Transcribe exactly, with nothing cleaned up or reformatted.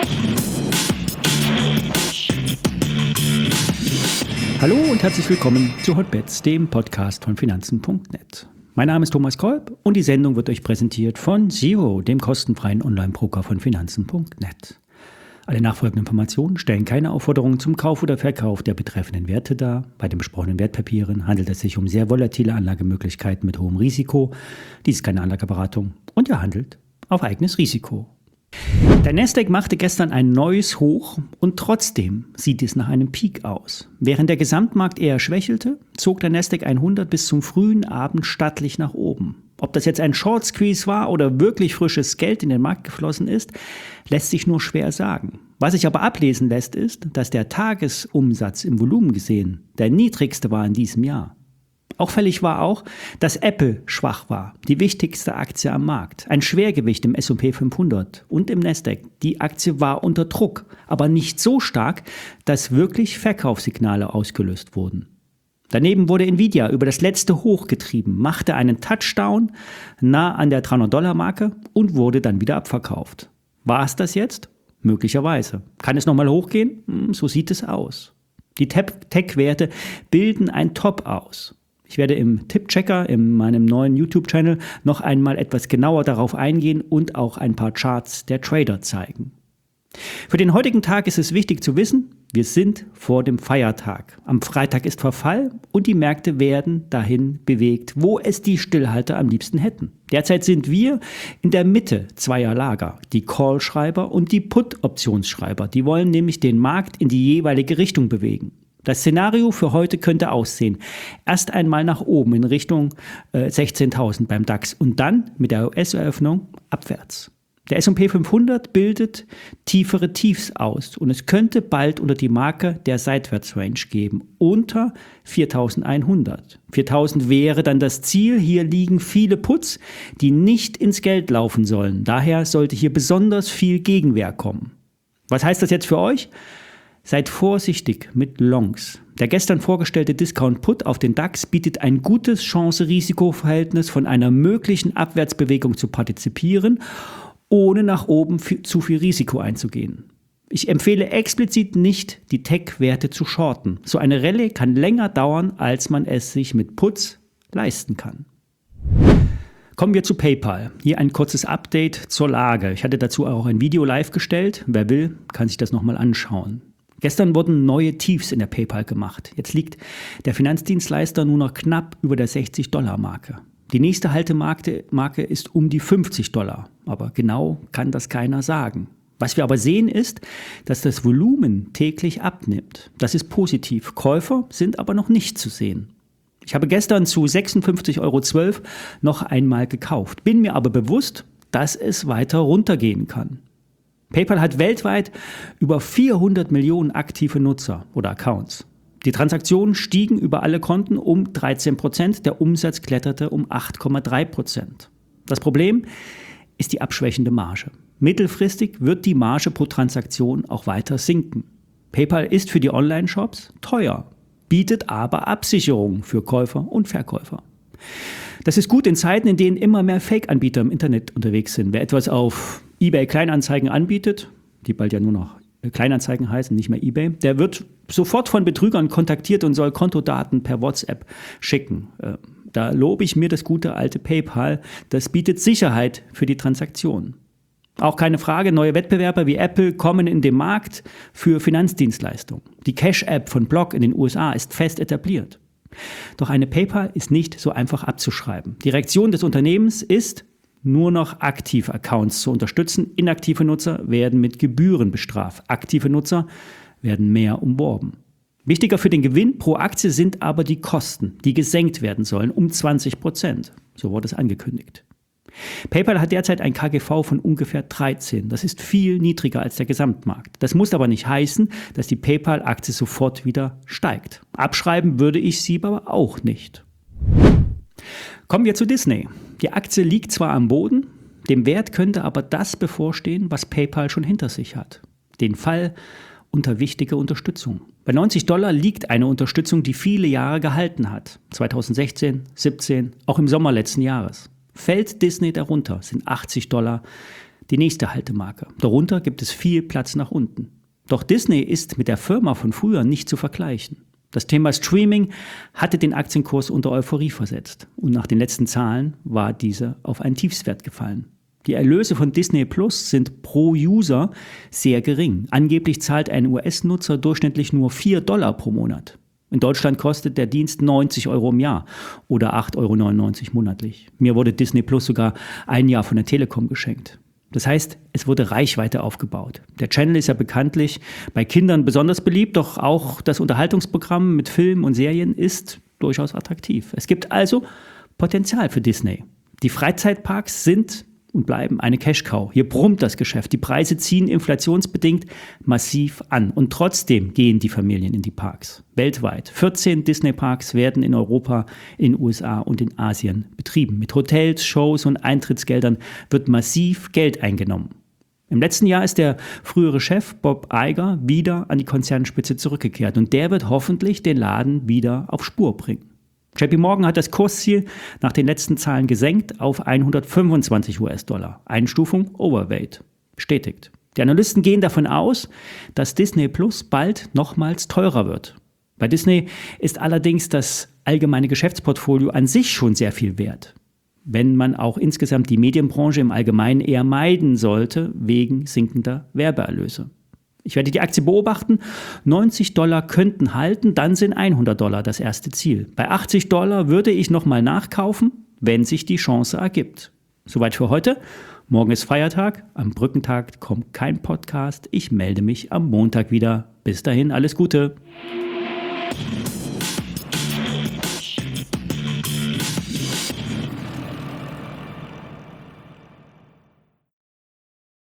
Hallo und herzlich willkommen zu Hotbets, dem Podcast von Finanzen Punkt net. Mein Name ist Thomas Kolb und die Sendung wird euch präsentiert von Zero, dem kostenfreien Online-Broker von Finanzen Punkt net. Alle nachfolgenden Informationen stellen keine Aufforderung zum Kauf oder Verkauf der betreffenden Werte dar. Bei den besprochenen Wertpapieren handelt es sich um sehr volatile Anlagemöglichkeiten mit hohem Risiko. Dies ist keine Anlageberatung und ihr handelt auf eigenes Risiko. Der Nasdaq machte gestern ein neues Hoch und trotzdem sieht es nach einem Peak aus. Während der Gesamtmarkt eher schwächelte, zog der Nasdaq hundert bis zum frühen Abend stattlich nach oben. Ob das jetzt ein Short Squeeze war oder wirklich frisches Geld in den Markt geflossen ist, lässt sich nur schwer sagen. Was sich aber ablesen lässt, ist, dass der Tagesumsatz im Volumen gesehen der niedrigste war in diesem Jahr. Auffällig war auch, dass Apple schwach war, die wichtigste Aktie am Markt. Ein Schwergewicht im S und P fünfhundert und im Nasdaq. Die Aktie war unter Druck, aber nicht so stark, dass wirklich Verkaufssignale ausgelöst wurden. Daneben wurde Nvidia über das letzte Hoch getrieben, machte einen Touchdown nah an der dreihundert-Dollar-Marke und wurde dann wieder abverkauft. War es das jetzt? Möglicherweise. Kann es nochmal hochgehen? So sieht es aus. Die Tech-Werte bilden ein Top aus. Ich werde im Tipp-Checker, in meinem neuen YouTube-Channel, noch einmal etwas genauer darauf eingehen und auch ein paar Charts der Trader zeigen. Für den heutigen Tag ist es wichtig zu wissen, wir sind vor dem Feiertag. Am Freitag ist Verfall und die Märkte werden dahin bewegt, wo es die Stillhalter am liebsten hätten. Derzeit sind wir in der Mitte zweier Lager, die Call-Schreiber und die Put-Optionsschreiber. Die wollen nämlich den Markt in die jeweilige Richtung bewegen. Das Szenario für heute könnte aussehen: erst einmal nach oben in Richtung äh, sechzehntausend beim DAX und dann mit der U S-Eröffnung abwärts. Der S und P fünfhundert bildet tiefere Tiefs aus und es könnte bald unter die Marke der Seitwärtsrange geben, unter viertausendeinhundert. viertausend wäre dann das Ziel. Hier liegen viele Puts, die nicht ins Geld laufen sollen. Daher sollte hier besonders viel Gegenwehr kommen. Was heißt das jetzt für euch? Seid vorsichtig mit Longs. Der gestern vorgestellte Discount-Put auf den DAX bietet ein gutes Chance-Risiko-Verhältnis, von einer möglichen Abwärtsbewegung zu partizipieren, ohne nach oben zu viel Risiko einzugehen. Ich empfehle explizit nicht, die Tech-Werte zu shorten. So eine Rallye kann länger dauern, als man es sich mit Puts leisten kann. Kommen wir zu PayPal. Hier ein kurzes Update zur Lage. Ich hatte dazu auch ein Video live gestellt. Wer will, kann sich das nochmal anschauen. Gestern wurden neue Tiefs in der PayPal gemacht. Jetzt liegt der Finanzdienstleister nur noch knapp über der sechzig-Dollar-Marke. Die nächste Haltemarke Marke ist um die fünfzig Dollar. Aber genau kann das keiner sagen. Was wir aber sehen ist, dass das Volumen täglich abnimmt. Das ist positiv. Käufer sind aber noch nicht zu sehen. Ich habe gestern zu sechsundfünfzig Euro zwölf noch einmal gekauft. Bin mir aber bewusst, dass es weiter runtergehen kann. PayPal hat weltweit über vierhundert Millionen aktive Nutzer oder Accounts. Die Transaktionen stiegen über alle Konten um dreizehn Prozent, der Umsatz kletterte um acht Komma drei Prozent. Das Problem ist die abschwächende Marge. Mittelfristig wird die Marge pro Transaktion auch weiter sinken. PayPal ist für die Online-Shops teuer, bietet aber Absicherung für Käufer und Verkäufer. Das ist gut in Zeiten, in denen immer mehr Fake-Anbieter im Internet unterwegs sind. Wer etwas auf eBay Kleinanzeigen anbietet, die bald ja nur noch Kleinanzeigen heißen, nicht mehr eBay, der wird sofort von Betrügern kontaktiert und soll Kontodaten per WhatsApp schicken. Da lobe ich mir das gute alte PayPal. Das bietet Sicherheit für die Transaktion. Auch keine Frage, neue Wettbewerber wie Apple kommen in den Markt für Finanzdienstleistungen. Die Cash-App von Block in den U S A ist fest etabliert. Doch eine PayPal ist nicht so einfach abzuschreiben. Die Reaktion des Unternehmens ist, nur noch aktive Accounts zu unterstützen. Inaktive Nutzer werden mit Gebühren bestraft. Aktive Nutzer werden mehr umworben. Wichtiger für den Gewinn pro Aktie sind aber die Kosten, die gesenkt werden sollen, um zwanzig Prozent. So wurde es angekündigt. PayPal hat derzeit ein K G V von ungefähr dreizehn. Das ist viel niedriger als der Gesamtmarkt. Das muss aber nicht heißen, dass die PayPal-Aktie sofort wieder steigt. Abschreiben würde ich sie aber auch nicht. Kommen wir zu Disney. Die Aktie liegt zwar am Boden, dem Wert könnte aber das bevorstehen, was PayPal schon hinter sich hat. Den Fall unter wichtige Unterstützung. Bei neunzig Dollar liegt eine Unterstützung, die viele Jahre gehalten hat. zweitausendsechzehn, siebzehn, auch im Sommer letzten Jahres. Fällt Disney darunter, sind achtzig Dollar die nächste Haltemarke. Darunter gibt es viel Platz nach unten. Doch Disney ist mit der Firma von früher nicht zu vergleichen. Das Thema Streaming hatte den Aktienkurs unter Euphorie versetzt und nach den letzten Zahlen war diese auf einen Tiefstwert gefallen. Die Erlöse von Disney Plus sind pro User sehr gering. Angeblich zahlt ein U S-Nutzer durchschnittlich nur vier Dollar pro Monat. In Deutschland kostet der Dienst neunzig Euro im Jahr oder acht Euro neunundneunzig monatlich. Mir wurde Disney Plus sogar ein Jahr von der Telekom geschenkt. Das heißt, es wurde Reichweite aufgebaut. Der Channel ist ja bekanntlich bei Kindern besonders beliebt, doch auch das Unterhaltungsprogramm mit Filmen und Serien ist durchaus attraktiv. Es gibt also Potenzial für Disney. Die Freizeitparks sind und bleiben eine Cash-Cow. Hier brummt das Geschäft. Die Preise ziehen inflationsbedingt massiv an. Und trotzdem gehen die Familien in die Parks. Weltweit. vierzehn Disney-Parks werden in Europa, in den U S A und in Asien betrieben. Mit Hotels, Shows und Eintrittsgeldern wird massiv Geld eingenommen. Im letzten Jahr ist der frühere Chef Bob Iger wieder an die Konzernspitze zurückgekehrt. Und der wird hoffentlich den Laden wieder auf Spur bringen. J P Morgan hat das Kursziel nach den letzten Zahlen gesenkt auf hundertfünfundzwanzig U S-Dollar. Einstufung Overweight. Bestätigt. Die Analysten gehen davon aus, dass Disney Plus bald nochmals teurer wird. Bei Disney ist allerdings das allgemeine Geschäftsportfolio an sich schon sehr viel wert, wenn man auch insgesamt die Medienbranche im Allgemeinen eher meiden sollte, wegen sinkender Werbeerlöse. Ich werde die Aktie beobachten. neunzig Dollar könnten halten, dann sind hundert Dollar das erste Ziel. Bei achtzig Dollar würde ich nochmal nachkaufen, wenn sich die Chance ergibt. Soweit für heute. Morgen ist Feiertag. Am Brückentag kommt kein Podcast. Ich melde mich am Montag wieder. Bis dahin, alles Gute.